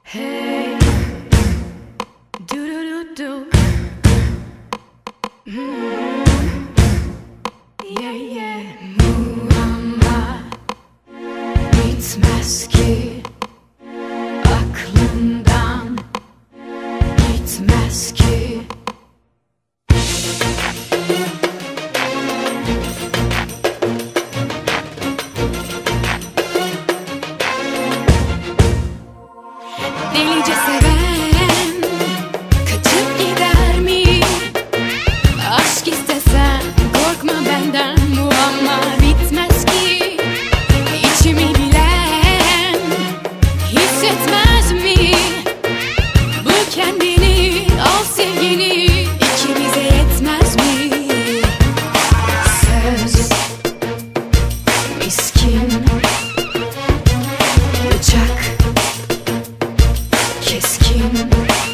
Hey, do do do do. Yeah yeah. Muamma bitmez ki, aklımdan gitmez ki. Delice seven kaçıp gider mi? Aşk istesen korkma benden, muamma bitmez ki. İçimi bilen hissetmez mi? Bu kendini, al sevgini, ikimize yetmez mi? Söz miskin, bıçak keskin.